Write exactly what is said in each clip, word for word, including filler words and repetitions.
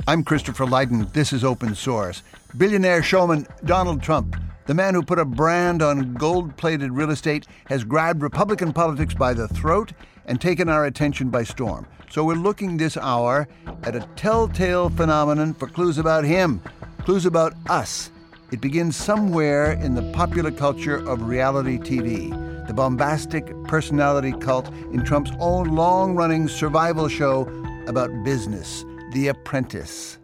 I'm Christopher Lydon. This is Open Source. Billionaire showman Donald Trump, the man who put a brand on gold-plated real estate, has grabbed Republican politics by the throat and taken our attention by storm. So we're looking this hour at a telltale phenomenon for clues about him, clues about us. It begins somewhere in the popular culture of reality T V, the bombastic personality cult in Trump's own long-running survival show about business, The Apprentice.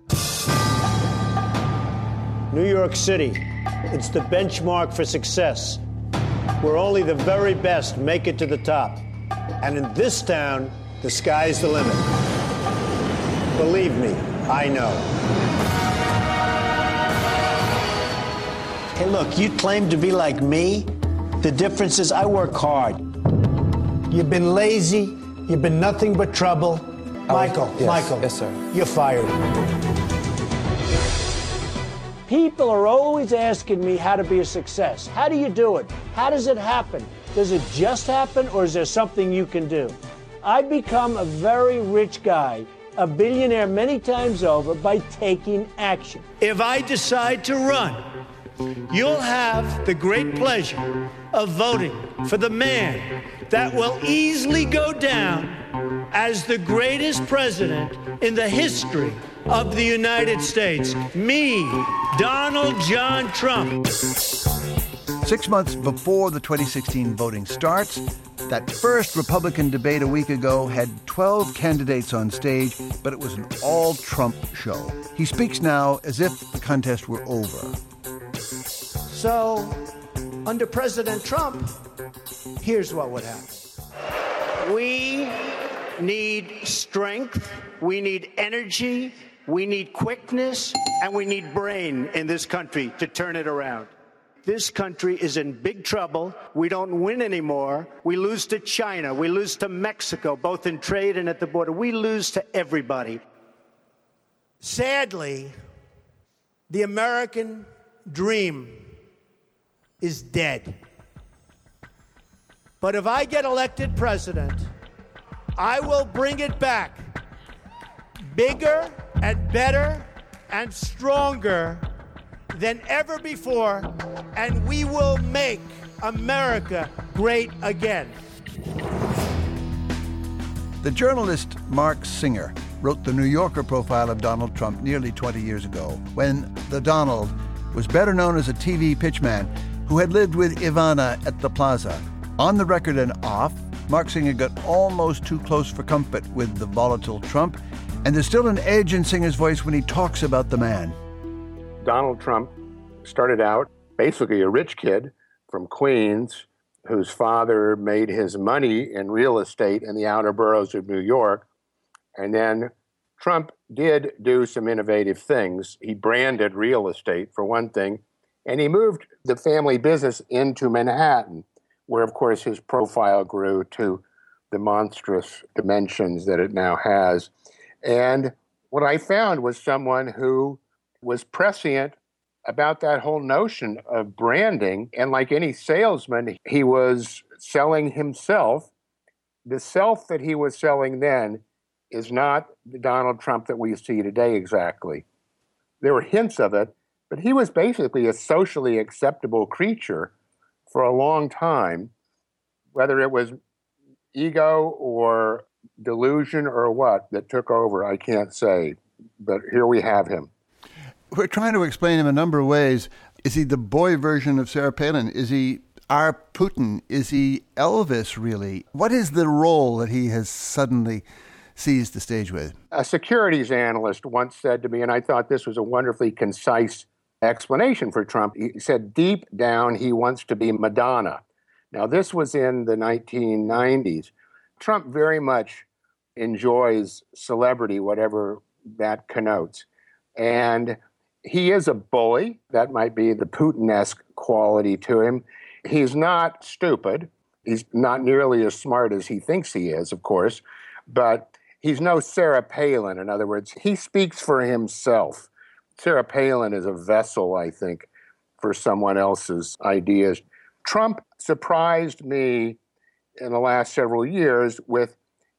New York City, it's the benchmark for success, where only the very best make it to the top. And in this town, the sky's the limit. Believe me, I know. Hey, look, you claim to be like me. The difference is I work hard. You've been lazy. You've been nothing but trouble. Michael, yes, Michael. Yes, sir. You're fired. People are always asking me how to be a success. How do you do it? How does it happen? Does it just happen, or is there something you can do? I become a very rich guy, a billionaire many times over, by taking action. If I decide to run, you'll have the great pleasure of voting for the man that will easily go down as the greatest president in the history of the United States. Me, Donald John Trump. Six months before the twenty sixteen voting starts, that first Republican debate a week ago had twelve candidates on stage, but it was an all-Trump show. He speaks now as if the contest were over. So, under President Trump, here's what would happen. We need strength, we need energy, we need quickness, and we need brain in this country to turn it around. This country is in big trouble. We don't win anymore. We lose to China. We lose to Mexico, both in trade and at the border. We lose to everybody. Sadly, the American dream is dead. But if I get elected president, I will bring it back bigger and better and stronger than ever before, and we will make America great again. The journalist Mark Singer wrote the New Yorker profile of Donald Trump nearly twenty years ago, when the Donald was better known as a T V pitchman who had lived with Ivana at the Plaza. On the record and off, Mark Singer got almost too close for comfort with the volatile Trump, and there's still an edge in Singer's voice when he talks about the man. Donald Trump started out basically a rich kid from Queens whose father made his money in real estate in the outer boroughs of New York. And then Trump did do some innovative things. He branded real estate, for one thing, and he moved the family business into Manhattan, where, of course, his profile grew to the monstrous dimensions that it now has. And what I found was someone who was prescient about that whole notion of branding. And like any salesman, he was selling himself. The self that he was selling then is not the Donald Trump that we see today exactly. There were hints of it, but he was basically a socially acceptable creature for a long time. Whether it was ego or delusion or what that took over, I can't say. But here we have him. We're trying to explain him a number of ways. Is he the boy version of Sarah Palin? Is he our Putin? Is he Elvis, really? What is the role that he has suddenly seized the stage with? A securities analyst once said to me, and I thought this was a wonderfully concise explanation for Trump. He said, deep down, he wants to be Madonna. Now, this was in the nineteen nineties. Trump very much enjoys celebrity, whatever that connotes. And he is a bully. That might be the Putin-esque quality to him. He's not stupid. He's not nearly as smart as he thinks he is, of course. But he's no Sarah Palin. In other words, he speaks for himself. Sarah Palin is a vessel, I think, for someone else's ideas. Trump surprised me in the last several years with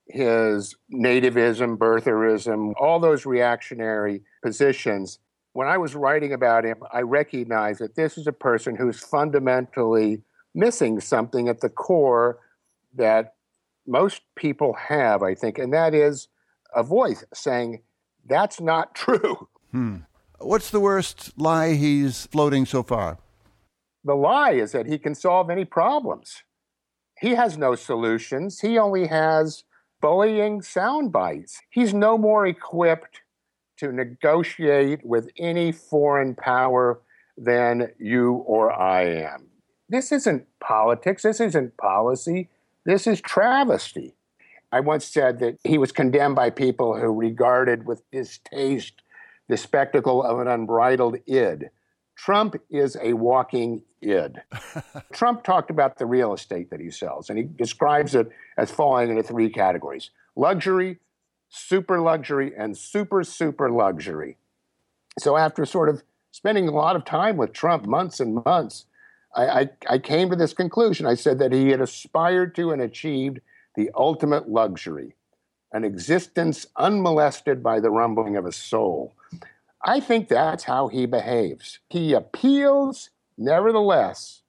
his nativism, birtherism, all those reactionary positions. When I was writing about him, I recognized that this is a person who's fundamentally missing something at the core that most people have, I think, and that is a voice saying, that's not true. Hmm. What's the worst lie he's floating so far? The lie is that he can solve any problems. He has no solutions. He only has bullying sound bites. He's no more equipped to negotiate with any foreign power than you or I am. This isn't politics. This isn't policy. This is travesty. I once said that he was condemned by people who regarded with distaste the spectacle of an unbridled id. Trump is a walking id. Trump talked about the real estate that he sells, and he describes it as falling into three categories: luxury, super luxury, and super, super luxury. So after sort of spending a lot of time with Trump, months and months, I, I, I came to this conclusion. I said that he had aspired to and achieved the ultimate luxury, an existence unmolested by the rumbling of a soul. I think that's how he behaves. He appeals, nevertheless,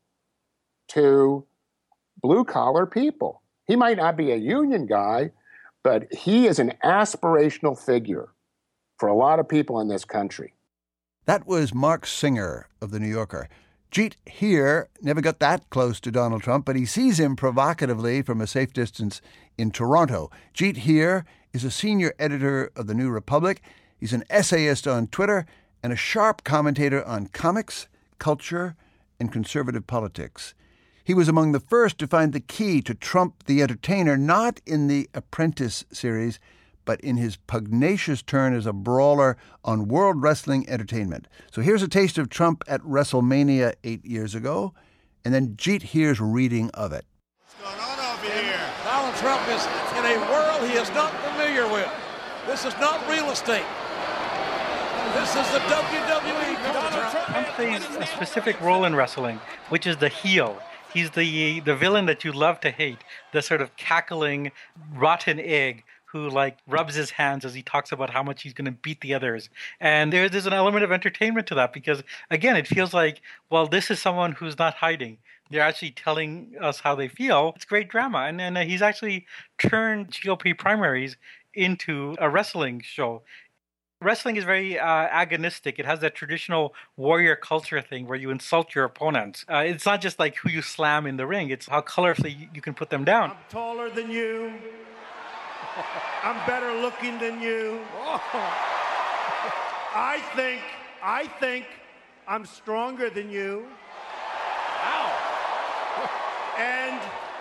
to blue-collar people. He might not be a union guy, but he is an aspirational figure for a lot of people in this country. That was Mark Singer of The New Yorker. Jeet Heer never got that close to Donald Trump, but he sees him provocatively from a safe distance in Toronto. Jeet Heer is a senior editor of The New Republic. He's an essayist on Twitter and a sharp commentator on comics, culture, and conservative politics. He was among the first to find the key to Trump the Entertainer, not in the Apprentice series, but in his pugnacious turn as a brawler on World Wrestling Entertainment. So here's a taste of Trump at WrestleMania eight years ago, and then Jeet Heer's reading of it. What's going on over here? Donald Trump is in a world he is not familiar with. This is not real estate. This is the W W E. Donald Trump. Trump plays a specific role in wrestling, which is the heel. He's the the villain that you love to hate, the sort of cackling, rotten egg who like rubs his hands as he talks about how much he's going to beat the others. And there's, there's an element of entertainment to that because, again, it feels like, well, this is someone who's not hiding. They're actually telling us how they feel. It's great drama. And, and uh, he's actually turned G O P primaries into a wrestling show. Wrestling is very uh, agonistic. It has that traditional warrior culture thing where you insult your opponent. Uh, it's not just like who you slam in the ring. It's how colorfully you, you can put them down. I'm taller than you. I'm better looking than you. I think, I think I'm stronger than you. Wow. And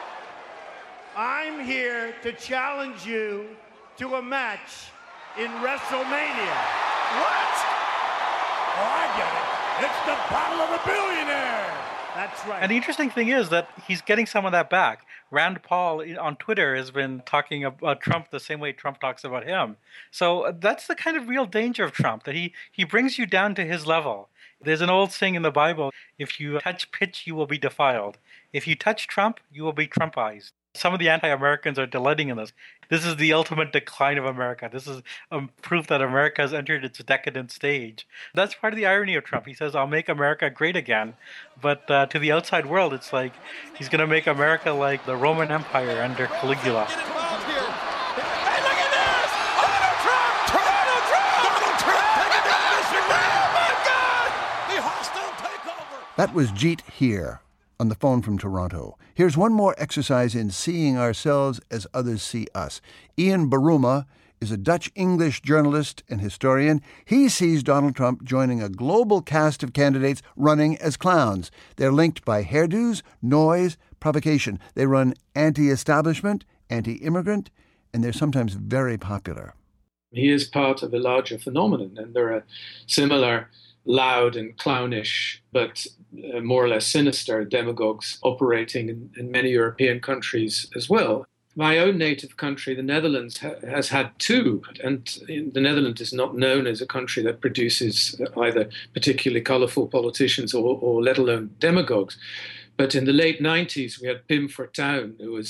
I'm here to challenge you to a match in WrestleMania. What? Oh, I get it. It's the Battle of the Billionaires. That's right. And the interesting thing is that he's getting some of that back. Rand Paul on Twitter has been talking about Trump the same way Trump talks about him. So that's the kind of real danger of Trump, that he, he brings you down to his level. There's an old saying in the Bible, if you touch pitch, you will be defiled. If you touch Trump, you will be Trumpized. Some of the anti-Americans are delighting in this. This is the ultimate decline of America. This is um, proof that America has entered its decadent stage. That's part of the irony of Trump. He says, I'll make America great again. But uh, to the outside world, it's like he's going to make America like the Roman Empire under Caligula. Get involved here. Hey, look at this! Donald Trump! Donald Trump! Donald Trump! Taking down Mister Oh, my God! The hostile takeover! That was Jeet Heer on the phone from Toronto. Here's one more exercise in seeing ourselves as others see us. Ian Baruma is a Dutch-English journalist and historian. He sees Donald Trump joining a global cast of candidates running as clowns. They're linked by hairdos, noise, provocation. They run anti-establishment, anti-immigrant, and they're sometimes very popular. He is part of a larger phenomenon, and there are similar loud and clownish, but uh, more or less sinister demagogues operating in, in many European countries as well. My own native country, the Netherlands, ha- has had two, and the Netherlands is not known as a country that produces either particularly colourful politicians or, or let alone demagogues. But in the late nineties, we had Pim Fortuyn, who was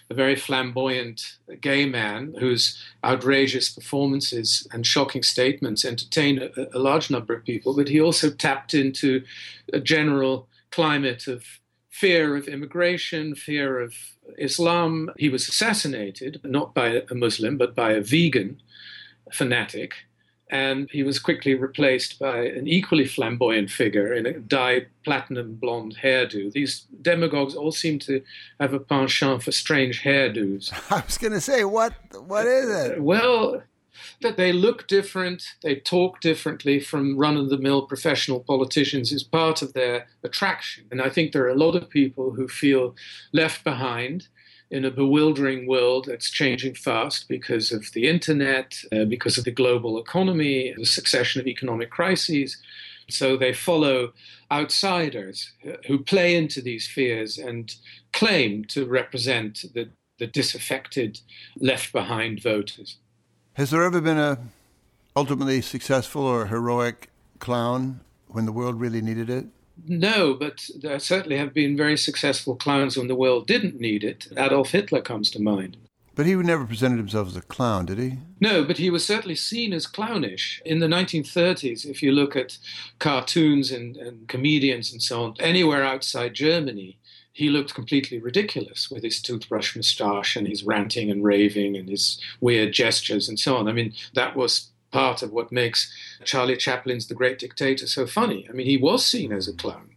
a very flamboyant gay man whose outrageous performances and shocking statements entertain a, a large number of people, but he also tapped into a general climate of fear of immigration, fear of Islam. He was assassinated, not by a Muslim, but by a vegan fanatic. And he was quickly replaced by an equally flamboyant figure in a dyed platinum blonde hairdo. These demagogues all seem to have a penchant for strange hairdos. I was going to say, what? what is it? Uh, well, that they look different, they talk differently from run-of-the-mill professional politicians is part of their attraction. And I think there are a lot of people who feel left behind in a bewildering world that's changing fast because of the internet, uh, because of the global economy, the succession of economic crises. So they follow outsiders who play into these fears and claim to represent the, the disaffected, left-behind voters. Has there ever been a ultimately successful or heroic clown when the world really needed it? No, but there certainly have been very successful clowns when the world didn't need it. Adolf Hitler comes to mind. But he never presented himself as a clown, did he? No, but he was certainly seen as clownish. In the nineteen thirties, if you look at cartoons and, and comedians and so on, anywhere outside Germany, he looked completely ridiculous with his toothbrush moustache and his ranting and raving and his weird gestures and so on. I mean, that was part of what makes Charlie Chaplin's The Great Dictator so funny. I mean, he was seen as a clown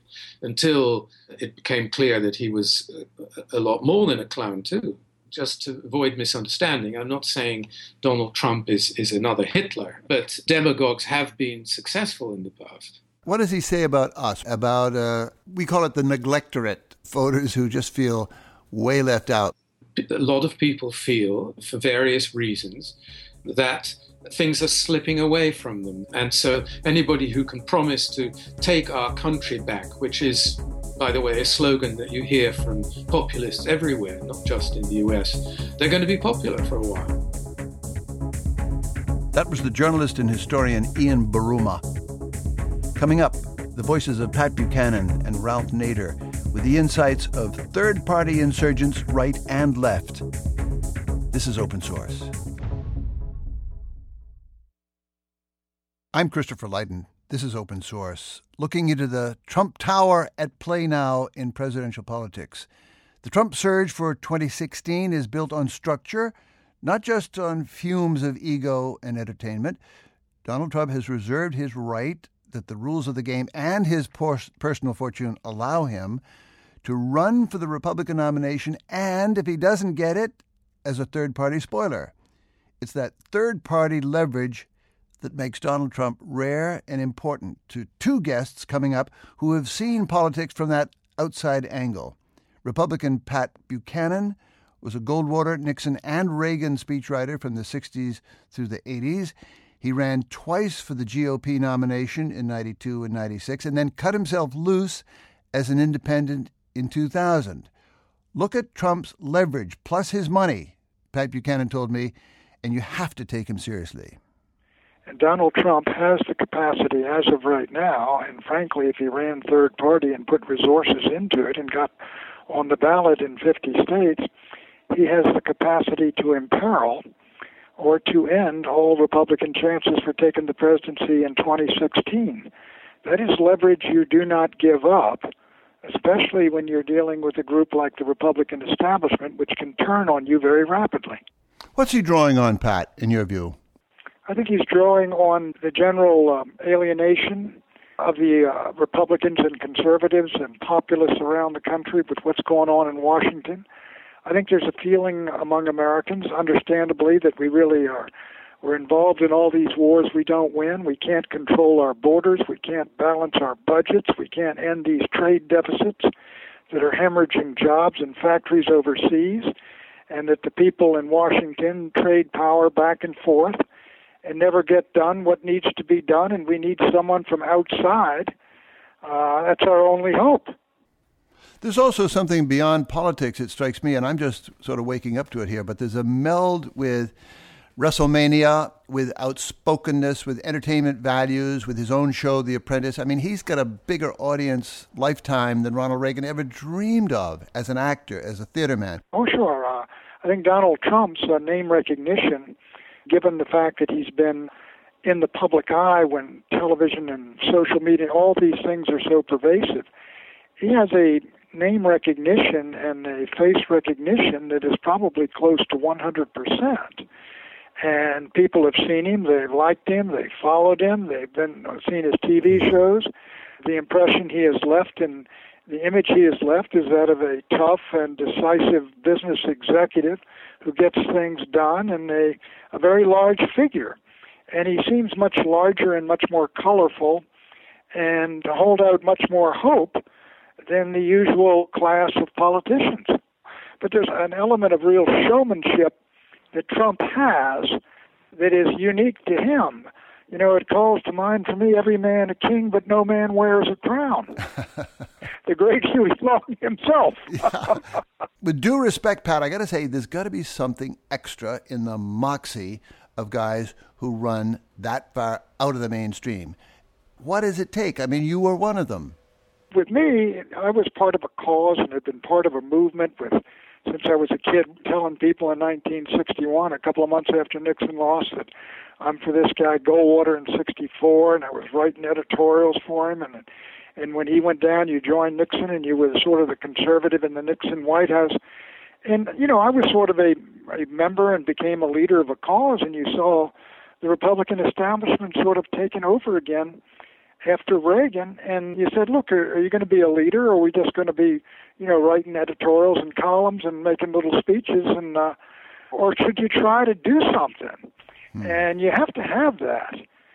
until it became clear that he was a, a lot more than a clown too. Just to avoid misunderstanding, I'm not saying Donald Trump is, is another Hitler, but demagogues have been successful in the past. What does he say about us, about, uh, we call it the neglectorate, voters who just feel way left out? A lot of people feel, for various reasons, that things are slipping away from them. And so anybody who can promise to take our country back, which is, by the way, a slogan that you hear from populists everywhere, not just in the U S, they're going to be popular for a while. That was the journalist and historian Ian Buruma. Coming up, the voices of Pat Buchanan and Ralph Nader with the insights of third-party insurgents, right and left. This is Open Source. I'm Christopher Lydon. This is Open Source, looking into the Trump Tower at play now in presidential politics. The Trump surge for twenty sixteen is built on structure, not just on fumes of ego and entertainment. Donald Trump has reserved his right that the rules of the game and his por- personal fortune allow him to run for the Republican nomination, and if he doesn't get it, as a third-party spoiler. It's that third-party leverage that makes Donald Trump rare and important to two guests coming up who have seen politics from that outside angle. Republican Pat Buchanan was a Goldwater, Nixon, and Reagan speechwriter from the sixties through the eighties. He ran twice for the G O P nomination in ninety-two and ninety-six, and then cut himself loose as an independent in two thousand. Look at Trump's leverage plus his money, Pat Buchanan told me, and you have to take him seriously. And Donald Trump has the capacity as of right now, and frankly, if he ran third party and put resources into it and got on the ballot in fifty states, he has the capacity to imperil or to end all Republican chances for taking the presidency in twenty sixteen. That is leverage you do not give up, especially when you're dealing with a group like the Republican establishment, which can turn on you very rapidly. What's he drawing on, Pat, in your view? I think he's drawing on the general um, alienation of the uh, Republicans and conservatives and populists around the country with what's going on in Washington. I think there's a feeling among Americans, understandably, that we really are we're involved in all these wars we don't win. We can't control our borders. We can't balance our budgets. We can't end these trade deficits that are hemorrhaging jobs in factories overseas, and that the people in Washington trade power back and forth and never get done what needs to be done, and we need someone from outside. Uh, that's our only hope. There's also something beyond politics, it strikes me, and I'm just sort of waking up to it here, but there's a meld with WrestleMania, with outspokenness, with entertainment values, with his own show, The Apprentice. I mean, he's got a bigger audience lifetime than Ronald Reagan ever dreamed of as an actor, as a theater man. Oh, sure. Uh, I think Donald Trump's uh, name recognition, given the fact that he's been in the public eye when television and social media, all these things are so pervasive, he has a name recognition and a face recognition that is probably close to one hundred percent. And people have seen him, they've liked him, they've followed him, they've been seen his T V shows. The impression he has left and the image he has left is that of a tough and decisive business executive who gets things done and a, a very large figure. And he seems much larger and much more colorful and to hold out much more hope than the usual class of politicians. But there's an element of real showmanship that Trump has that is unique to him. You know, it calls to mind for me, every man a king, but no man wears a crown. The great Huey Long himself. Yeah. With due respect, Pat, I got to say, there's got to be something extra in the moxie of guys who run that far out of the mainstream. What does it take? I mean, you were one of them. With me, I was part of a cause and had been part of a movement with, since I was a kid, telling people in nineteen sixty-one, a couple of months after Nixon lost, that I'm for this guy Goldwater in sixty-four, and I was writing editorials for him. And and when he went down, you joined Nixon, and you were sort of the conservative in the Nixon White House. And, you know, I was sort of a, a member and became a leader of a cause, and you saw the Republican establishment sort of taken over again after Reagan, and you said, look, are, are you going to be a leader, or are we just going to be, you know, writing editorials and columns and making little speeches, and uh, or should you try to do something? Hmm. And you have to have that.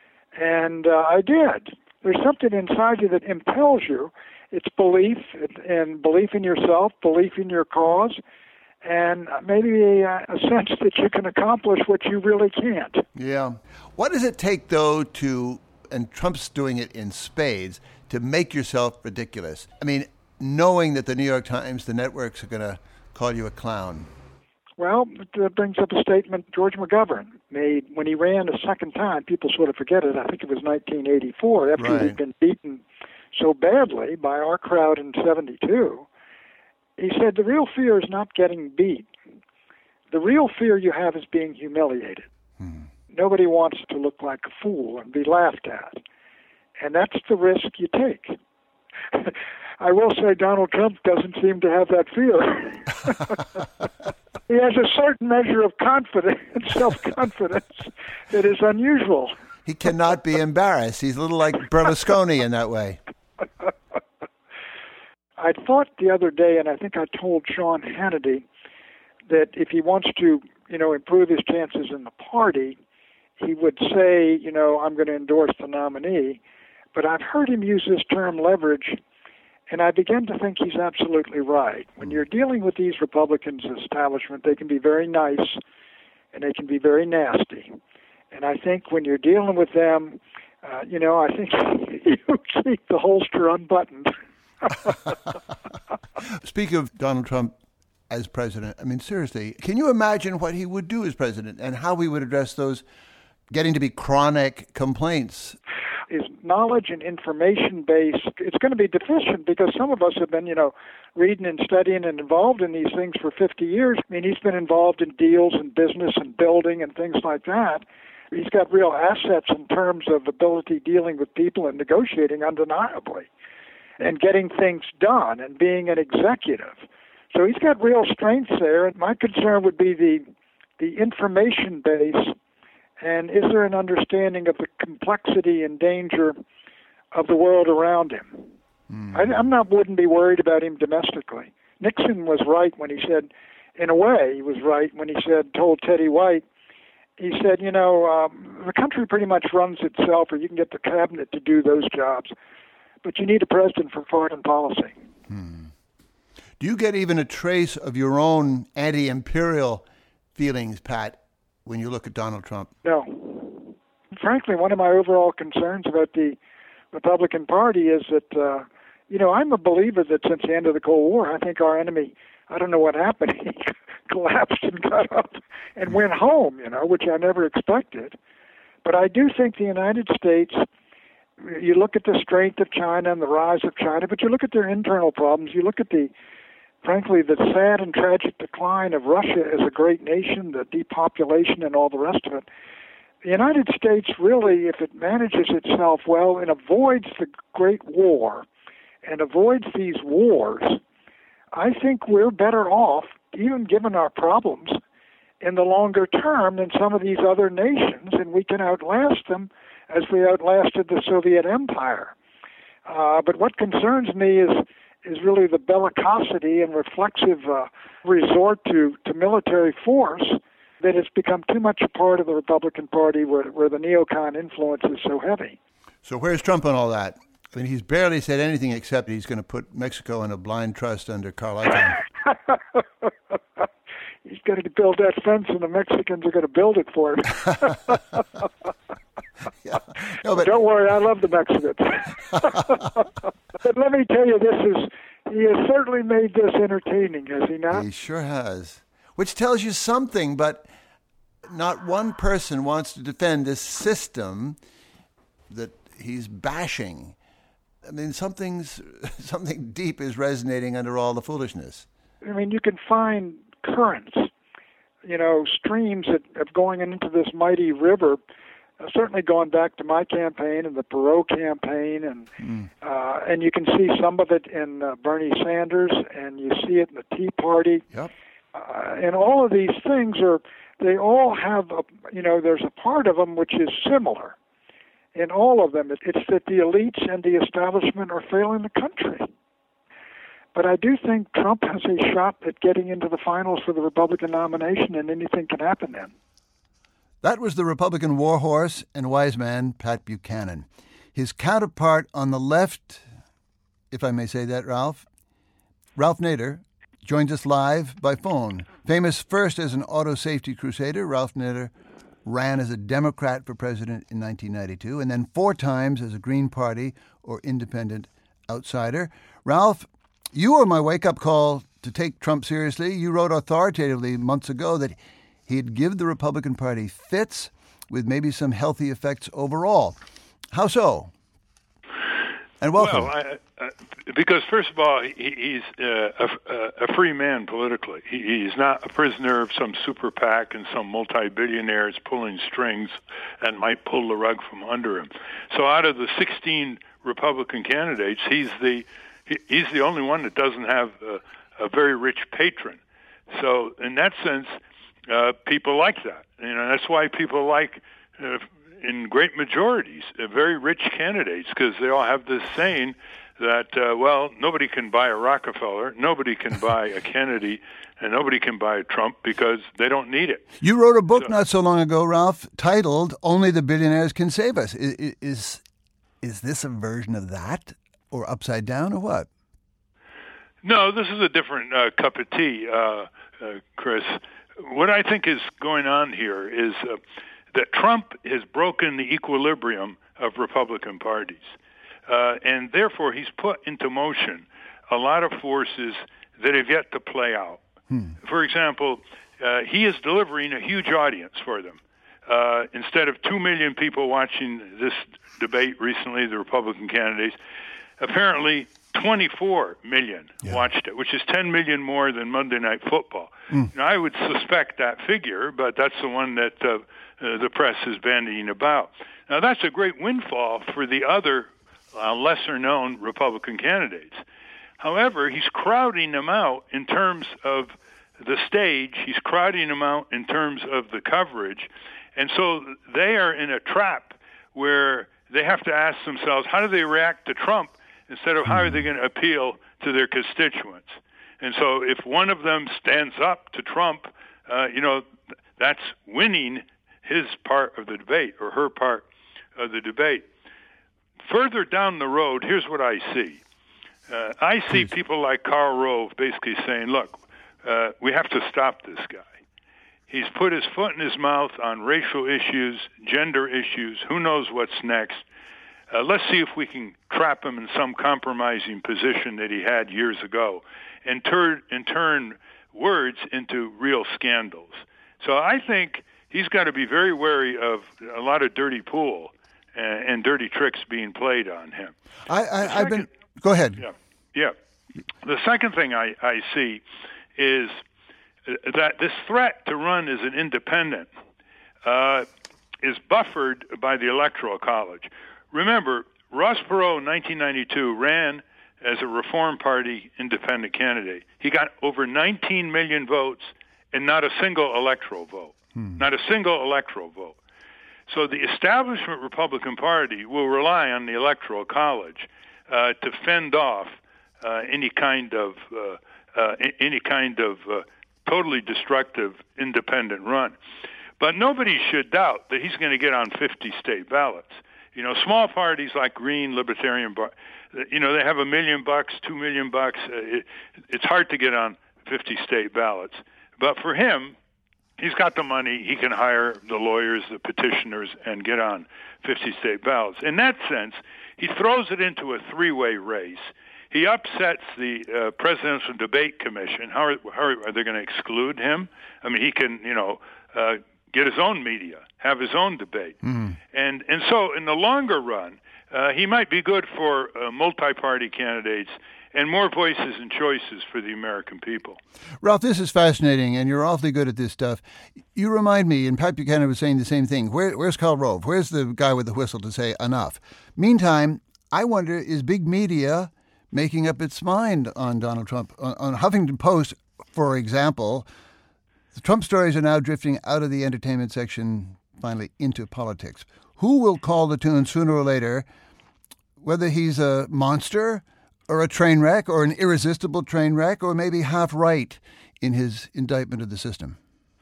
And uh, I did. There's something inside you that impels you. It's belief, and belief in yourself, belief in your cause, and maybe a, a sense that you can accomplish what you really can't. Yeah. What does it take, though, to, and Trump's doing it in spades, to make yourself ridiculous? I mean, knowing that the New York Times, the networks are going to call you a clown. Well, that brings up a statement George McGovern made when he ran a second time. People sort of forget it. I think it was nineteen eighty-four, after right. he'd been beaten so badly by our crowd in seventy-two. He said, the real fear is not getting beat. The real fear you have is being humiliated. Hmm. Nobody wants to look like a fool and be laughed at. And that's the risk you take. I will say Donald Trump doesn't seem to have that fear. He has a certain measure of confidence, self-confidence, that is unusual. He cannot be embarrassed. He's a little like Berlusconi in that way. I thought the other day, and I think I told Sean Hannity, that if he wants to, you know, improve his chances in the party, he would say, you know, I'm going to endorse the nominee. But I've heard him use this term leverage, and I begin to think he's absolutely right. When you're dealing with these Republicans' establishment, they can be very nice and they can be very nasty. And I think when you're dealing with them, uh, you know, I think you keep the holster unbuttoned. Speaking of Donald Trump as president, I mean, seriously, can you imagine what he would do as president and how he would address those getting to be chronic complaints? His knowledge and information base, it's going to be deficient because some of us have been, you know, reading and studying and involved in these things for fifty years. I mean, he's been involved in deals and business and building and things like that. He's got real assets in terms of ability dealing with people and negotiating undeniably and getting things done and being an executive. So he's got real strengths there. And my concern would be the the information base. And is there an understanding of the complexity and danger of the world around him? Mm. I, I'm not wouldn't be worried about him domestically. Nixon was right when he said, in a way, he was right when he said, told Teddy White, he said, you know, um, the country pretty much runs itself, or you can get the cabinet to do those jobs, but you need a president for foreign policy. Hmm. Do you get even a trace of your own anti-imperial feelings, Pat, when you look at Donald Trump? No. Frankly, one of my overall concerns about the Republican Party is that, uh, you know, I'm a believer that since the end of the Cold War, I think our enemy, I don't know what happened, he collapsed and got up and went home, you know, which I never expected. But I do think the United States, you look at the strength of China and the rise of China, but you look at their internal problems, you look at the frankly, the sad and tragic decline of Russia as a great nation, the depopulation and all the rest of it. The United States really, if it manages itself well and avoids the Great War and avoids these wars, I think we're better off, even given our problems, in the longer term than some of these other nations, and we can outlast them as we outlasted the Soviet Empire. Uh, but what concerns me is is really the bellicosity and reflexive uh, resort to, to military force that has become too much a part of the Republican Party where, where the neocon influence is so heavy. So where's Trump on all that? I mean, he's barely said anything except he's going to put Mexico in a blind trust under Carl Icahn. He's going to build that fence, and the Mexicans are going to build it for him. yeah. no, but... Don't worry, I love the Mexicans. But let me tell you, this is he has certainly made this entertaining, has he not? He sure has. Which tells you something, but not one person wants to defend this system that he's bashing. I mean, something's something deep is resonating under all the foolishness. I mean, you can find currents, you know, streams that are going into this mighty river. Uh, certainly going back to my campaign and the Perot campaign, and mm. uh, and you can see some of it in uh, Bernie Sanders, and you see it in the Tea Party. Yep. Uh, and all of these things are, they all have, a, you know, there's a part of them which is similar. In all of them, it, it's that the elites and the establishment are failing the country. But I do think Trump has a shot at getting into the finals for the Republican nomination, and anything can happen then. That was the Republican warhorse and wise man, Pat Buchanan. His counterpart on the left, if I may say that, Ralph, Ralph Nader, joins us live by phone. Famous first as an auto safety crusader, Ralph Nader ran as a Democrat for president in nineteen ninety-two, and then four times as a Green Party or independent outsider. Ralph, you were my wake-up call to take Trump seriously. You wrote authoritatively months ago that he'd give the Republican Party fits with maybe some healthy effects overall. How so? And welcome. Well, I, uh, because first of all, he, he's uh, a, a free man politically. He, he's not a prisoner of some super PAC and some multi-billionaires pulling strings and might pull the rug from under him. So out of the sixteen Republican candidates, he's the he, he's the only one that doesn't have a, a very rich patron. So in that sense, uh, people like that. You know, that's why people like. Uh, in great majorities, uh, very rich candidates, because they all have this saying that, uh, well, nobody can buy a Rockefeller, nobody can buy a Kennedy, and nobody can buy a Trump because they don't need it. You wrote a book so, not so long ago, Ralph, titled Only the Billionaires Can Save Us. Is, is, is this a version of that, or upside down, or what? No, this is a different uh, cup of tea, uh, uh, Chris. What I think is going on here is... Uh, that Trump has broken the equilibrium of Republican parties. Uh, and therefore, he's put into motion a lot of forces that have yet to play out. Hmm. For example, uh, he is delivering a huge audience for them. Uh, instead of two million people watching this debate recently, the Republican candidates, apparently twenty-four million yeah. watched it, which is ten million more than Monday Night Football. Mm. Now, I would suspect that figure, but that's the one that uh, uh, the press is bandying about. Now, that's a great windfall for the other uh, lesser-known Republican candidates. However, he's crowding them out in terms of the stage. He's crowding them out in terms of the coverage. And so they are in a trap where they have to ask themselves, how do they react to Trump instead of how are they going to appeal to their constituents? And so if one of them stands up to Trump, uh, you know, that's winning his part of the debate or her part of the debate. Further down the road, here's what I see. Uh, I see people like Karl Rove basically saying, look, uh, we have to stop this guy. He's put his foot in his mouth on racial issues, gender issues, who knows what's next. Uh, let's see if we can trap him in some compromising position that he had years ago and turn and turn words into real scandals. So I think he's got to be very wary of a lot of dirty pool and, and dirty tricks being played on him. I, I, I've been... Go ahead. Yeah, yeah. The second thing I, I see is that this threat to run as an independent uh, is buffered by the Electoral College. Remember, Ross Perot in nineteen ninety-two ran as a Reform Party independent candidate. He got over nineteen million votes and not a single electoral vote. Hmm. Not a single electoral vote. So the establishment Republican Party will rely on the Electoral College uh, to fend off uh, any kind of uh, uh, any kind of uh, totally destructive independent run. But nobody should doubt that he's going to get on fifty state ballots. You know, small parties like Green, Libertarian, you know, they have a million bucks, two million bucks. Uh, it, it's hard to get on fifty state ballots. But for him, he's got the money. He can hire the lawyers, the petitioners, and get on fifty state ballots. In that sense, he throws it into a three-way race. He upsets the uh, Presidential Debate Commission. How are, how are they going to exclude him? I mean, he can, you know, uh, get his own media, have his own debate. Mm. And and so in the longer run, uh, he might be good for uh, multi-party candidates and more voices and choices for the American people. Ralph, this is fascinating, and you're awfully good at this stuff. You remind me, and Pat Buchanan was saying the same thing, Where, where's Karl Rove? Where's the guy with the whistle to say enough? Meantime, I wonder, is big media making up its mind on Donald Trump? On, on Huffington Post, for example, the Trump stories are now drifting out of the entertainment section, finally into politics. Who will call the tune sooner or later, whether he's a monster or a train wreck or an irresistible train wreck or maybe half right in his indictment of the system?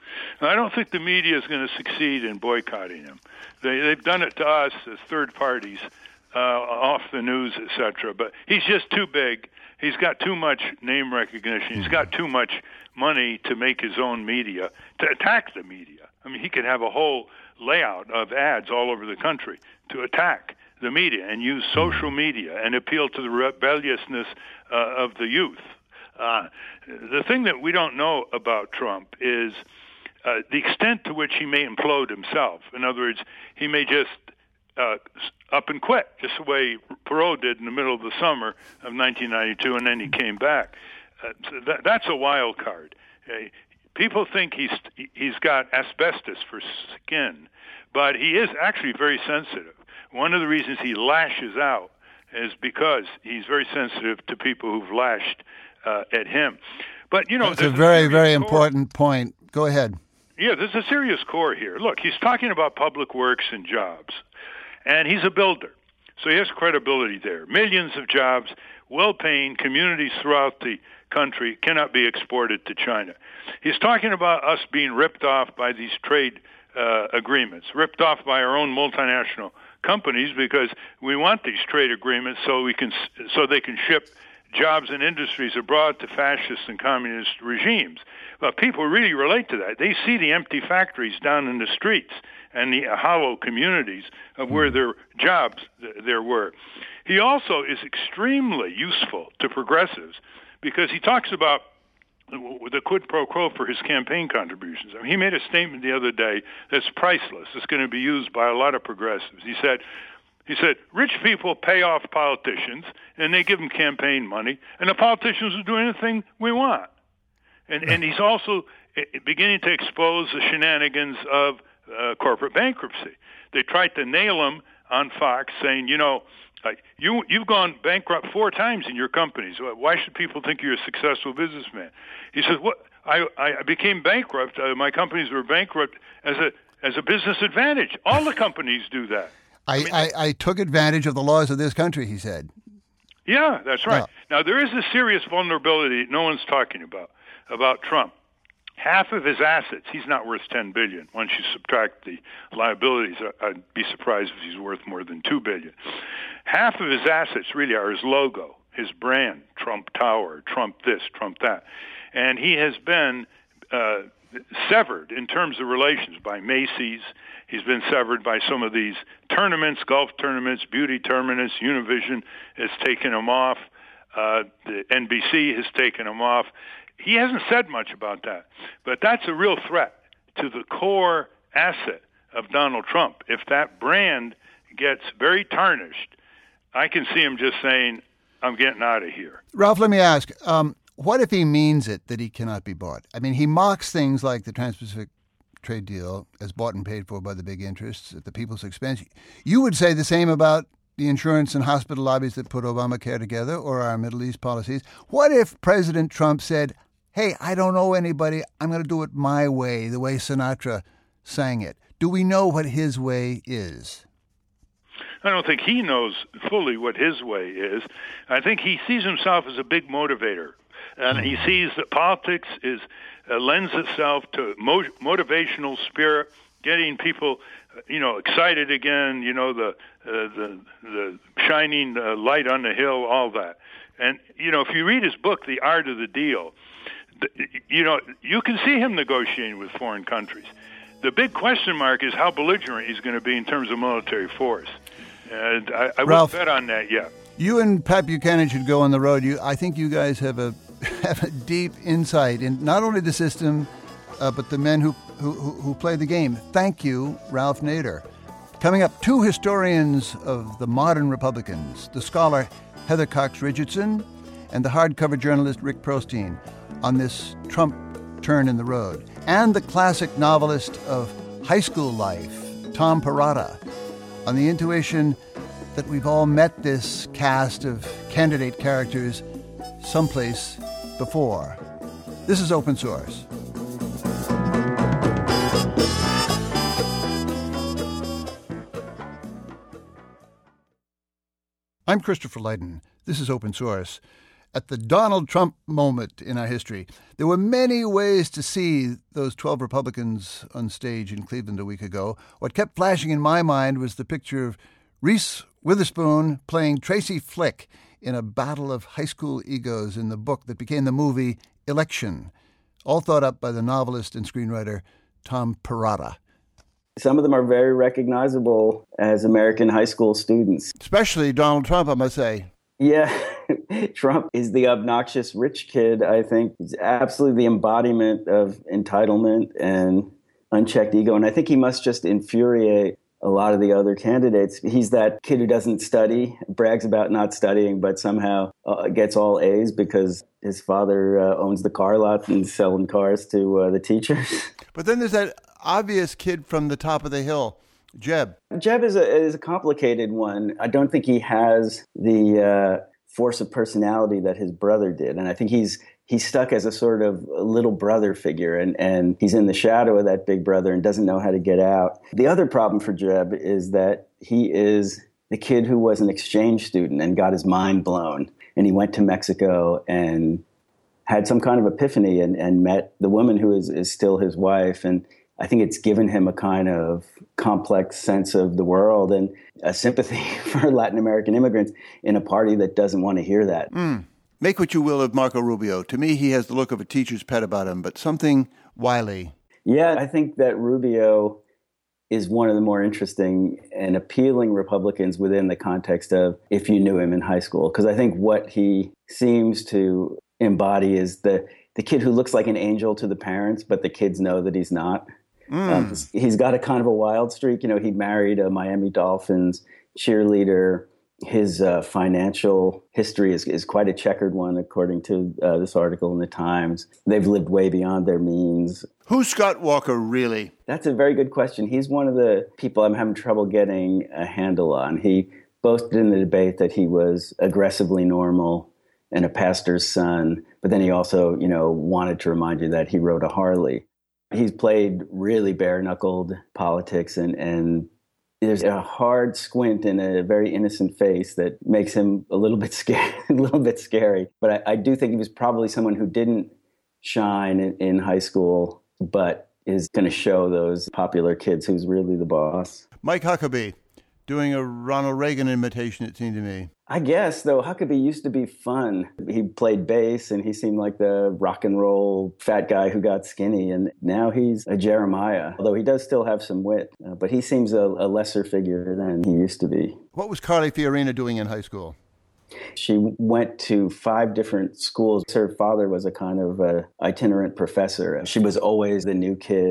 I don't think the media is going to succeed in boycotting him. They, they've done it to us as third parties, uh, off the news, et cetera. But he's just too big. He's got too much name recognition. He's got too much money to make his own media, to attack the media. I mean, he could have a whole layout of ads all over the country to attack the media and use social media and appeal to the rebelliousness uh, of the youth. Uh, the thing that we don't know about Trump is uh, the extent to which he may implode himself. In other words, he may just uh, up and quit, just the way Perot did in the middle of the summer of nineteen ninety-two, and then he came back. Uh, so that, that's a wild card. Uh, people think he's he's got asbestos for skin, but he is actually very sensitive. One of the reasons he lashes out is because he's very sensitive to people who've lashed uh, at him. But, you know, that's a very, a very core. important point. Go ahead. Yeah, there's a serious core here. Look, he's talking about public works and jobs, and he's a builder. So he has credibility there. Millions of jobs, well-paying communities throughout the country cannot be exported to China. He's talking about us being ripped off by these trade uh, agreements, ripped off by our own multinational companies because we want these trade agreements so we can so they can ship jobs and industries abroad to fascist and communist regimes. But people really relate to that. They see the empty factories down in the streets and the hollow communities of where their jobs there were. He also is extremely useful to progressives because he talks about the quid pro quo for his campaign contributions. I mean, he made a statement the other day that's priceless. It's going to be used by a lot of progressives. He said, he said, rich people pay off politicians, and they give them campaign money, and the politicians will do anything we want. And, and he's also beginning to expose the shenanigans of uh, corporate bankruptcy. They tried to nail him on Fox, saying, you know, Uh, you, you've gone bankrupt four times in your companies. Why should people think you're a successful businessman? He says, "What? I, I became bankrupt. Uh, my companies were bankrupt as a as a business advantage. All the companies do that." I, I, mean, I, I took advantage of the laws of this country, he said. Yeah, that's right. Yeah. Now, there is a serious vulnerability no one's talking about, about Trump. Half of his assets, he's not worth ten billion dollars. Once you subtract the liabilities, I'd be surprised if he's worth more than two billion dollars. Half of his assets really are his logo, his brand, Trump Tower, Trump this, Trump that. And he has been uh, severed in terms of relations by Macy's. He's been severed by some of these tournaments, golf tournaments, beauty tournaments. Univision has taken him off. Uh, the N B C has taken him off. He hasn't said much about that, but that's a real threat to the core asset of Donald Trump. If that brand gets very tarnished, I can see him just saying, I'm getting out of here. Ralph, let me ask, um, what if he means it that he cannot be bought? I mean, he mocks things like the Trans-Pacific trade deal as bought and paid for by the big interests at the people's expense. You would say the same about the insurance and hospital lobbies that put Obamacare together or our Middle East policies. What if President Trump said, hey, I don't owe anybody, I'm going to do it my way, the way Sinatra sang it? Do we know what his way is? I don't think he knows fully what his way is. I think he sees himself as a big motivator, and he sees that politics is uh, lends itself to mo- motivational spirit, getting people, you know, excited again. You know, the uh, the the shining uh, light on the hill, all that. And you know, if you read his book, The Art of the Deal, the, you know, you can see him negotiating with foreign countries. The big question mark is how belligerent he's going to be in terms of military force. And I, I wouldn't bet on that yet. You and Pat Buchanan should go on the road. You, I think you guys have a have a deep insight in not only the system, uh, but the men who, who who play the game. Thank you, Ralph Nader. Coming up, two historians of the modern Republicans, the scholar Heather Cox Richardson and the hardcover journalist Rick Prostein, on this Trump turn in the road, and the classic novelist of high school life, Tom Perrotta, on the intuition that we've all met this cast of candidate characters someplace before. This is Open Source. I'm Christopher Lydon. This is Open Source. At the Donald Trump moment in our history, there were many ways to see those twelve Republicans on stage in Cleveland a week ago. What kept flashing in my mind was the picture of Reese Witherspoon playing Tracy Flick in a battle of high school egos in the book that became the movie Election, all thought up by the novelist and screenwriter Tom Perrotta. Some of them are very recognizable as American high school students. Especially Donald Trump, I must say. Yeah, Trump is the obnoxious rich kid, I think. He's absolutely the embodiment of entitlement and unchecked ego. And I think he must just infuriate a lot of the other candidates. He's that kid who doesn't study, brags about not studying, but somehow uh, gets all A's because his father uh, owns the car lot and selling cars to uh, the teachers. But then there's that obvious kid from the top of the hill, Jeb. Jeb is a is a complicated one. I don't think he has the uh, force of personality that his brother did. And I think he's he's stuck as a sort of little brother figure, and, and he's in the shadow of that big brother and doesn't know how to get out. The other problem for Jeb is that he is the kid who was an exchange student and got his mind blown. And he went to Mexico and had some kind of epiphany and, and met the woman who is, is still his wife. And I think it's given him a kind of complex sense of the world and a sympathy for Latin American immigrants in a party that doesn't want to hear that. Mm. Make what you will of Marco Rubio. To me, he has the look of a teacher's pet about him, but something wily. Yeah, I think that Rubio is one of the more interesting and appealing Republicans within the context of if you knew him in high school. Because I think what he seems to embody is the, the kid who looks like an angel to the parents, but the kids know that he's not. Mm. Um, he's got a kind of a wild streak. You know, he married a Miami Dolphins cheerleader. His uh, financial history is, is quite a checkered one, according to uh, this article in the Times. They've lived way beyond their means. Who's Scott Walker, really? That's a very good question. He's one of the people I'm having trouble getting a handle on. He boasted in the debate that he was aggressively normal and a pastor's son, but then he also, you know, wanted to remind you that he rode a Harley. He's played really bare-knuckled politics, and, and there's a hard squint and a very innocent face that makes him a little bit scary, a little bit scary. But I, I do think he was probably someone who didn't shine in, in high school, but is going to show those popular kids who's really the boss. Mike Huckabee, doing a Ronald Reagan imitation, it seemed to me. I guess, though, Huckabee used to be fun. He played bass, and he seemed like the rock and roll fat guy who got skinny. And now he's a Jeremiah, although he does still have some wit. Uh, but he seems a, a lesser figure than he used to be. What was Carly Fiorina doing in high school? She went to five different schools. Her father was a kind of uh, itinerant professor. She was always the new kid.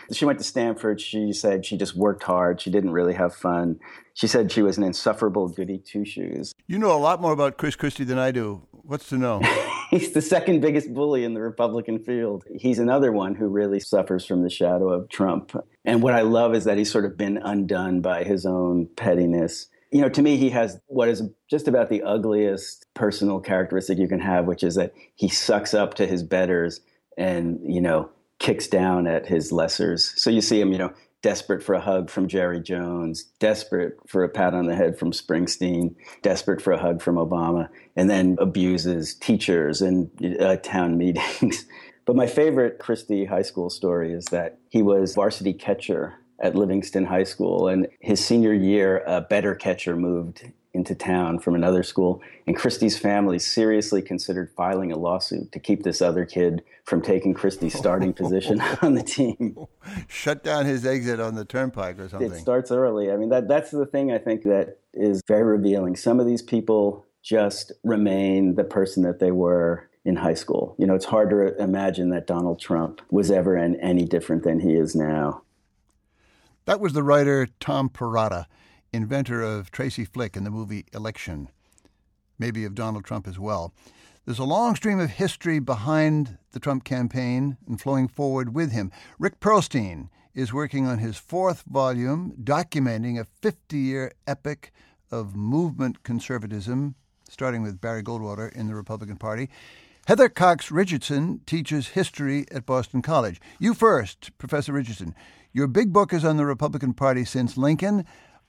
She went to Stanford. She said she just worked hard. She didn't really have fun. She said she was an insufferable goody two-shoes. You know a lot more about Chris Christie than I do. What's to know? He's the second biggest bully in the Republican field. He's another one who really suffers from the shadow of Trump. And what I love is that he's sort of been undone by his own pettiness. You know, to me, he has what is just about the ugliest personal characteristic you can have, which is that he sucks up to his betters and, you know, kicks down at his lessers. So you see him, you know, desperate for a hug from Jerry Jones, desperate for a pat on the head from Springsteen, desperate for a hug from Obama, and then abuses teachers and uh, town meetings. But my favorite Christie high school story is that he was varsity catcher at Livingston High School, and his senior year, a better catcher moved into town from another school, and Christie's family seriously considered filing a lawsuit to keep this other kid from taking Christie's starting position on the team. Shut down his exit on the turnpike or something. It starts early. I mean, that that's the thing I think that is very revealing. Some of these people just remain the person that they were in high school. You know, it's hard to imagine that Donald Trump was ever any different than he is now. That was the writer Tom Perrotta, inventor of Tracy Flick in the movie Election, maybe of Donald Trump as well. There's a long stream of history behind the Trump campaign and flowing forward with him. Rick Perlstein is working on his fourth volume, documenting a fifty-year epic of movement conservatism, starting with Barry Goldwater in the Republican Party. Heather Cox Richardson teaches history at Boston College. You first, Professor Richardson. Your big book is on the Republican Party since Lincoln.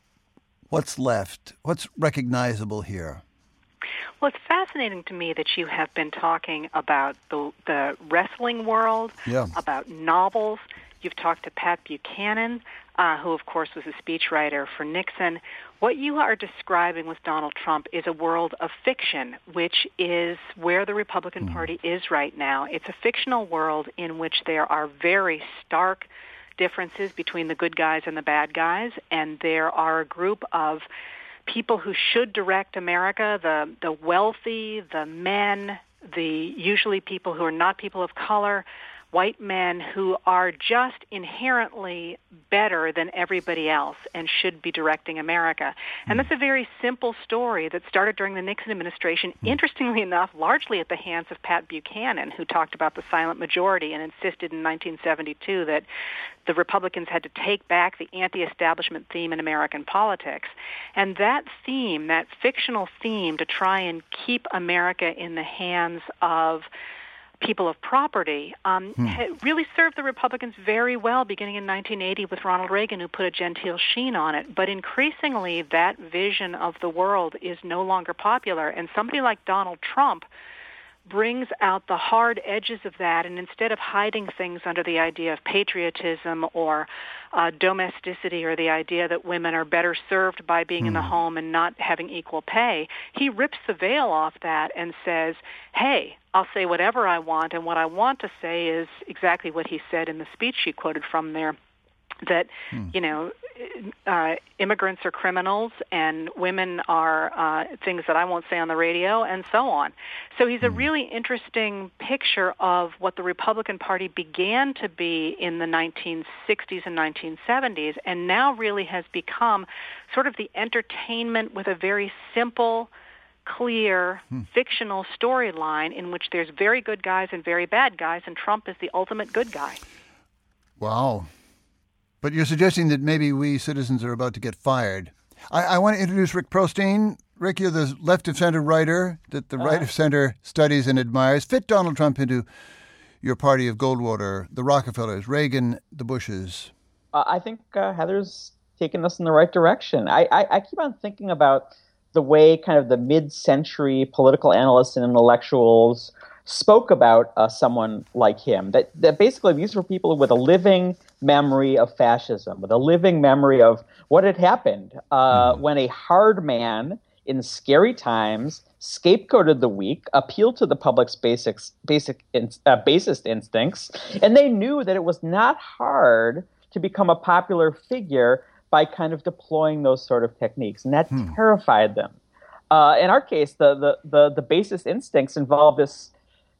What's left? What's recognizable here? Well, it's fascinating to me that you have been talking about the, the wrestling world, yeah. about novels. You've talked to Pat Buchanan, uh, who, of course, was a speechwriter for Nixon. What you are describing with Donald Trump is a world of fiction, which is where the Republican mm. Party is right now. It's a fictional world in which there are very stark differences between the good guys and the bad guys, and there are a group of people who should direct America, the the wealthy, the men, the usually people who are not people of color, white men who are just inherently better than everybody else and should be directing America. And that's a very simple story that started during the Nixon administration, interestingly enough, largely at the hands of Pat Buchanan, who talked about the silent majority and insisted in nineteen seventy-two that the Republicans had to take back the anti-establishment theme in American politics. And that theme, that fictional theme to try and keep America in the hands of people of property, um, hmm. really served the Republicans very well beginning in nineteen eighty with Ronald Reagan, who put a genteel sheen on it. But increasingly, that vision of the world is no longer popular. And somebody like Donald Trump brings out the hard edges of that, and instead of hiding things under the idea of patriotism or uh, domesticity or the idea that women are better served by being mm. in the home and not having equal pay, he rips the veil off that and says, hey, I'll say whatever I want, and what I want to say is exactly what he said in the speech you quoted from there, that, hmm. you know, uh, immigrants are criminals and women are uh, things that I won't say on the radio, and so on. So he's a really interesting picture of what the Republican Party began to be in the nineteen sixties and nineteen seventies, and now really has become sort of the entertainment with a very simple, clear, hmm. fictional storyline in which there's very good guys and very bad guys, and Trump is the ultimate good guy. Wow. But you're suggesting that maybe we citizens are about to get fired. I, I want to introduce Rick Perlstein. Rick, you're the left-of-center writer that the uh, right-of-center studies and admires. Fit Donald Trump into your party of Goldwater, the Rockefellers, Reagan, the Bushes. Uh, I think uh, Heather's taken us in the right direction. I, I, I keep on thinking about the way kind of the mid-century political analysts and intellectuals spoke about uh, someone like him, that, that basically these were people with a living memory of fascism, with a living memory of what had happened uh, mm. when a hard man in scary times scapegoated the weak, appealed to the public's basic, basic uh, basest instincts, and they knew that it was not hard to become a popular figure by kind of deploying those sort of techniques, and that hmm. terrified them. Uh, in our case, the, the the the basest instincts involve this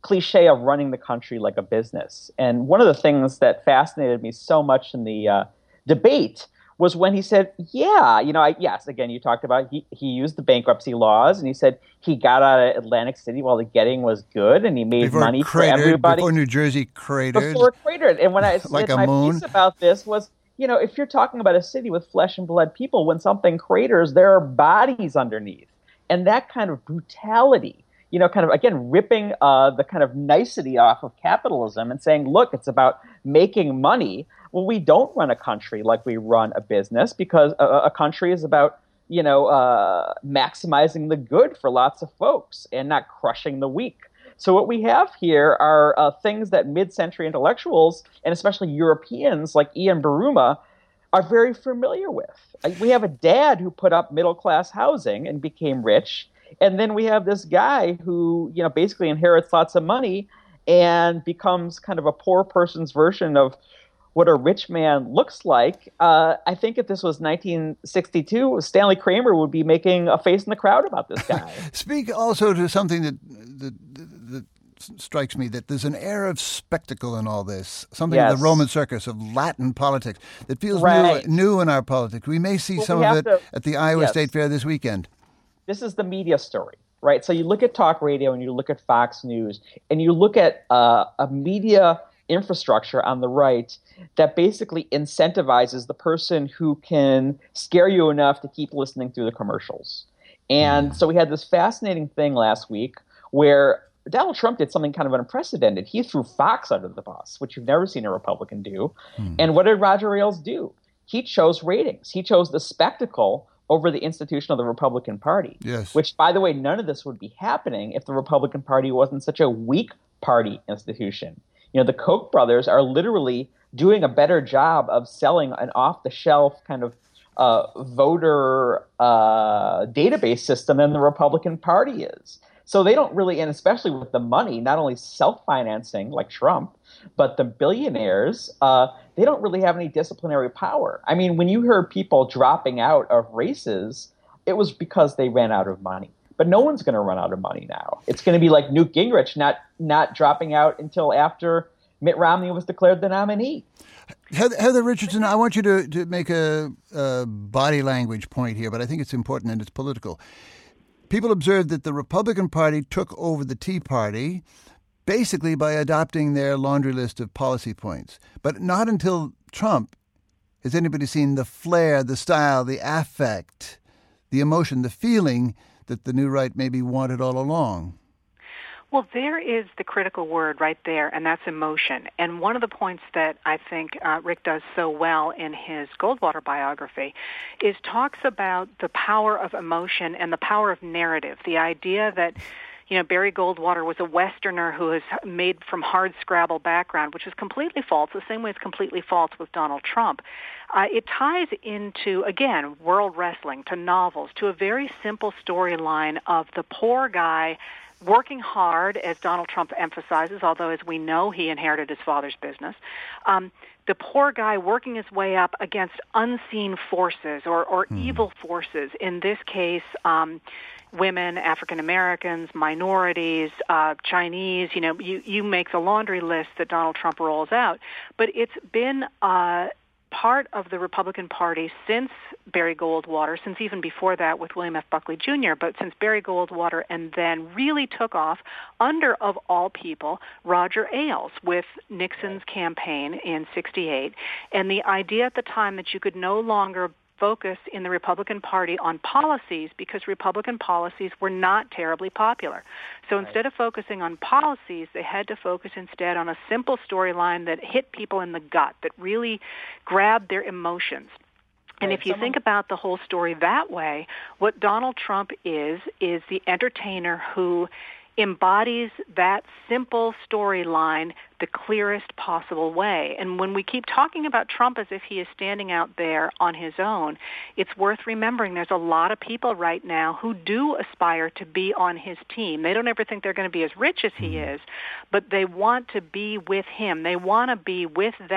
cliche of running the country like a business. And one of the things that fascinated me so much in the uh, debate was when he said, yeah, you know, I, yes, again, you talked about he, he used the bankruptcy laws, and he said he got out of Atlantic City while the getting was good, and he made before money cratered, for everybody. Before New Jersey cratered. Before it cratered. And when I like said a my moon. piece about this was, you know, if you're talking about a city with flesh and blood people, when something craters, there are bodies underneath. And that kind of brutality, you know, kind of, again, ripping uh, the kind of nicety off of capitalism and saying, look, it's about making money. Well, we don't run a country like we run a business, because a, a country is about, you know, uh, maximizing the good for lots of folks and not crushing the weak. So what we have here are uh, things that mid-century intellectuals, and especially Europeans like Ian Buruma, are very familiar with. Like, we have a dad who put up middle-class housing and became rich, and then we have this guy who, you know, basically inherits lots of money and becomes kind of a poor person's version of what a rich man looks like. Uh, I think if this was nineteen sixty-two, Stanley Kramer would be making a face in the crowd about this guy. Speak also to something that, that that strikes me, that there's an air of spectacle in all this, something Yes. of the Roman circus, of Latin politics, that feels Right. new, new in our politics. We may see Well, some we of have it to- at the Iowa yes. State Fair this weekend. This is the media story, right? So you look at talk radio and you look at Fox News and you look at uh, a media infrastructure on the right that basically incentivizes the person who can scare you enough to keep listening through the commercials. And mm. so we had this fascinating thing last week where Donald Trump did something kind of unprecedented. He threw Fox under the bus, which you've never seen a Republican do. Mm. And what did Roger Ailes do? He chose ratings. He chose the spectacle over the institution of the Republican Party. Yes. Which, by the way, none of this would be happening if the Republican Party wasn't such a weak party institution. You know, the Koch brothers are literally doing a better job of selling an off-the-shelf kind of uh, voter uh, database system than the Republican Party is. So they don't really, and especially with the money, not only self-financing like Trump, but the billionaires, uh, they don't really have any disciplinary power. I mean, when you heard people dropping out of races, it was because they ran out of money. But no one's going to run out of money now. It's going to be like Newt Gingrich not not dropping out until after Mitt Romney was declared the nominee. Heather, Heather Richardson, I want you to, to make a, a body language point here, but I think it's important and it's political. People observed that the Republican Party took over the Tea Party basically by adopting their laundry list of policy points. But not until Trump has anybody seen the flair, the style, the affect, the emotion, the feeling that the new right maybe wanted all along. Well, there is the critical word right there, and that's emotion. And one of the points that I think uh, Rick does so well in his Goldwater biography is talks about the power of emotion and the power of narrative, the idea that, you know, Barry Goldwater was a Westerner who is made from hard scrabble background, which is completely false, the same way it's completely false with Donald Trump. Uh, it ties into, again, world wrestling, to novels, to a very simple storyline of the poor guy working hard, as Donald Trump emphasizes, although as we know he inherited his father's business, um, the poor guy working his way up against unseen forces or, or hmm. evil forces, in this case, um, women, African Americans, minorities, uh, Chinese. You know, you, you make the laundry list that Donald Trump rolls out. But it's been uh, part of the Republican Party since Barry Goldwater, since even before that with William F. Buckley Junior, but since Barry Goldwater, and then really took off under, of all people, Roger Ailes with Nixon's campaign in sixty-eight. And the idea at the time that you could no longer focus in the Republican Party on policies because Republican policies were not terribly popular. So instead of focusing on policies, they had to focus instead on a simple storyline that hit people in the gut, that really grabbed their emotions. And if you think about the whole story that way, what Donald Trump is, is the entertainer who embodies that simple storyline the clearest possible way. And when we keep talking about Trump as if he is standing out there on his own, it's worth remembering there's a lot of people right now who do aspire to be on his team. They don't ever think they're going to be as rich as he is, but they want to be with him. They want to be with that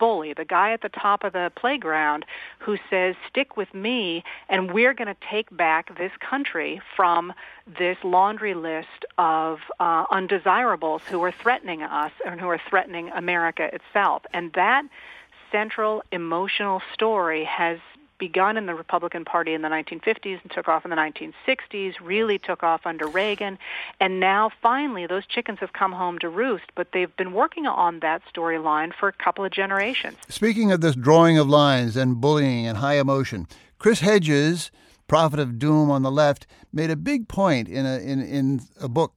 bully, the guy at the top of the playground who says, stick with me, and we're going to take back this country from this laundry list of uh, undesirables who are threatening us and who are threatening America itself. And that central emotional story has begun in the Republican Party in the nineteen fifties and took off in the nineteen sixties, really took off under Reagan, and now finally those chickens have come home to roost, but they've been working on that storyline for a couple of generations. Speaking of this drawing of lines and bullying and high emotion, Chris Hedges, prophet of doom on the left, made a big point in a in, in a book,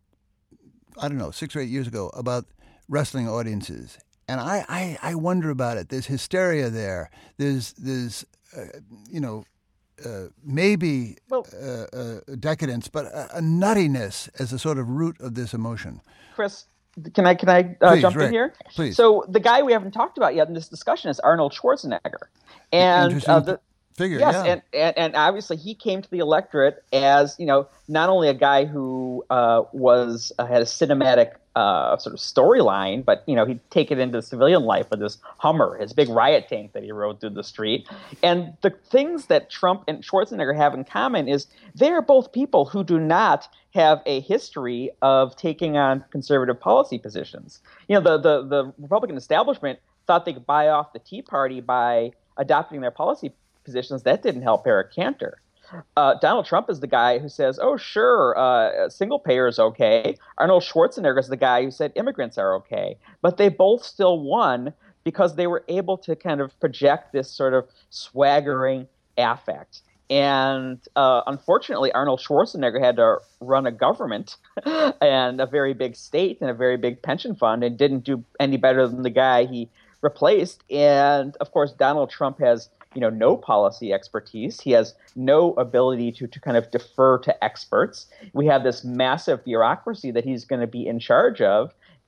I don't know, six or eight years ago, about wrestling audiences. And I, I, I wonder about it. There's hysteria there. There's there's Uh, you know, uh, maybe well, uh, uh, decadence, but a, a nuttiness as a sort of root of this emotion. Chris, can I can I uh, Please, jump Rick, in here? Please. So the guy we haven't talked about yet in this discussion is Arnold Schwarzenegger, and Interesting uh, the, figure. Yes, yeah. and, and and obviously he came to the electorate as, you know, not only a guy who uh, was uh, had a cinematic uh, sort of storyline, but, you know, he'd take it into civilian life with his Hummer, his big riot tank that he rode through the street. And the things that Trump and Schwarzenegger have in common is they are both people who do not have a history of taking on conservative policy positions. You know, the the, the Republican establishment thought they could buy off the Tea Party by adopting their policy positions. That didn't help Eric Cantor. Uh, Donald Trump is the guy who says, oh, sure, uh, single payer is okay. Arnold Schwarzenegger is the guy who said immigrants are okay. But they both still won because they were able to kind of project this sort of swaggering affect. And uh, unfortunately, Arnold Schwarzenegger had to run a government and a very big state and a very big pension fund and didn't do any better than the guy he replaced. And, of course, Donald Trump has, you know, no policy expertise. He has no ability to, to kind of defer to experts. We have this massive bureaucracy that he's going to be in charge of,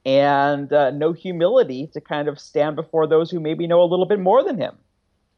and uh, no humility to kind of stand before those who maybe know a little bit more than him.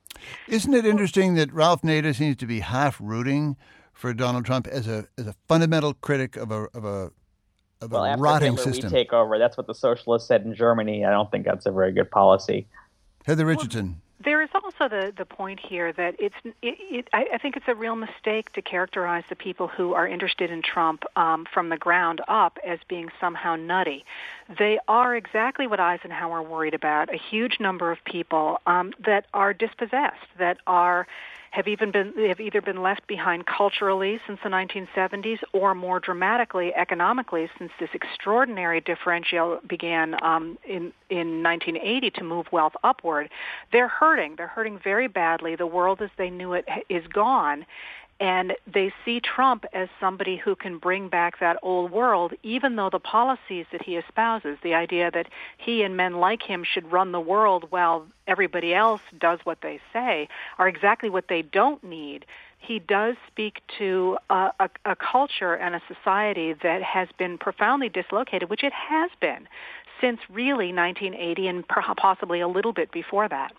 Isn't it interesting that Ralph Nader seems to be half rooting for Donald Trump as a as a fundamental critic of a of a of well, a after rotting Hitler, system? We take over. That's what the socialists said in Germany. I don't think that's a very good policy. Heather Richardson. There is also the, the point here that it's it, it, I, I think it's a real mistake to characterize the people who are interested in Trump um, from the ground up as being somehow nutty. They are exactly what Eisenhower worried about, a huge number of people um, that are dispossessed, that are have even been have either been left behind culturally since the nineteen seventies, or more dramatically economically since this extraordinary differential began um, in in nineteen eighty to move wealth upward. They're hurting. They're hurting very badly. The world as they knew it is gone. And they see Trump as somebody who can bring back that old world, even though the policies that he espouses, the idea that he and men like him should run the world while everybody else does what they say, are exactly what they don't need. He does speak to a, a, a culture and a society that has been profoundly dislocated, which it has been since really nineteen eighty and possibly a little bit before that.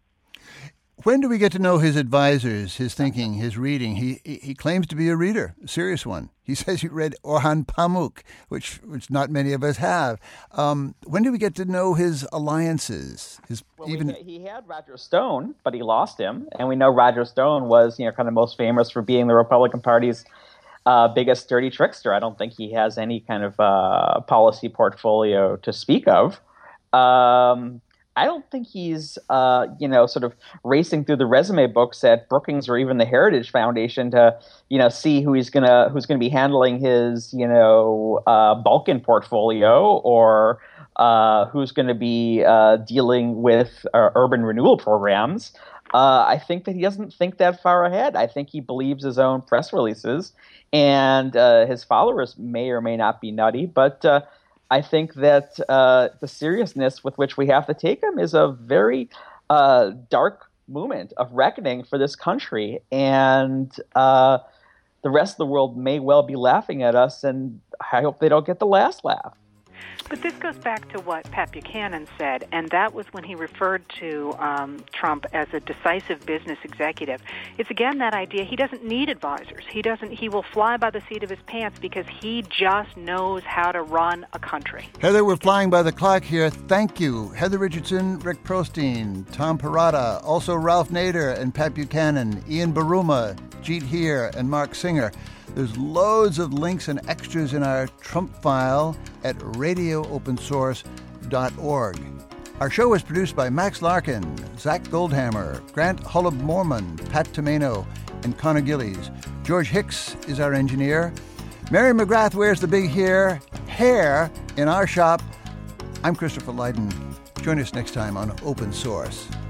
When do we get to know his advisors, his thinking, his reading? He he, he claims to be a reader, a serious one. He says he read Orhan Pamuk, which which not many of us have. Um, when do we get to know his alliances? His well, even we, he had Roger Stone, but he lost him, and we know Roger Stone was, you know, kind of most famous for being the Republican Party's uh, biggest dirty trickster. I don't think he has any kind of uh, policy portfolio to speak of. Um, I don't think he's, uh, you know, sort of racing through the resume books at Brookings or even the Heritage Foundation to, you know, see who he's gonna who's gonna be handling his, you know, uh, Balkan portfolio, or uh, who's going to be uh, dealing with uh, urban renewal programs. Uh, I think that he doesn't think that far ahead. I think he believes his own press releases, and uh, his followers may or may not be nutty, but. Uh, I think that uh, the seriousness with which we have to take him is a very uh, dark moment of reckoning for this country. And uh, the rest of the world may well be laughing at us, and I hope they don't get the last laugh. But this goes back to what Pat Buchanan said, and that was when he referred to um, Trump as a decisive business executive. It's again that idea he doesn't need advisors. He doesn't. He will fly by the seat of his pants because he just knows how to run a country. Heather, we're flying by the clock here. Thank you. Heather Richardson, Rick Prostein, Tom Perrotta, also Ralph Nader and Pat Buchanan, Ian Baruma, Jeet Heer, and Mark Singer. There's loads of links and extras in our Trump file at radio open source dot org. Our show was produced by Max Larkin, Zach Goldhammer, Grant Hullab-Mormon, Pat Tomeno, and Connor Gillies. George Hicks is our engineer. Mary McGrath wears the big hair, hair in our shop. I'm Christopher Lydon. Join us next time on Open Source.